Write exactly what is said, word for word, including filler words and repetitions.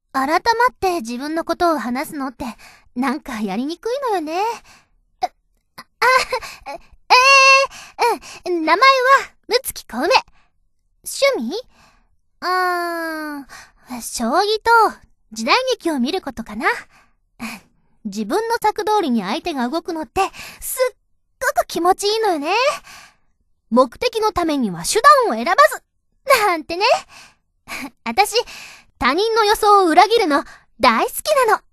改まって自分のことを話すのって、なんかやりにくいのよね。あ、あ、えー、うん、名前は、むつきこうめ。趣味うーん、将棋と時代劇を見ることかな。自分の策通りに相手が動くのって、すっごく気持ちいいのよね。目的のためには手段を選ばず、なんてね。あたし、他人の予想を裏切るの大好きなの。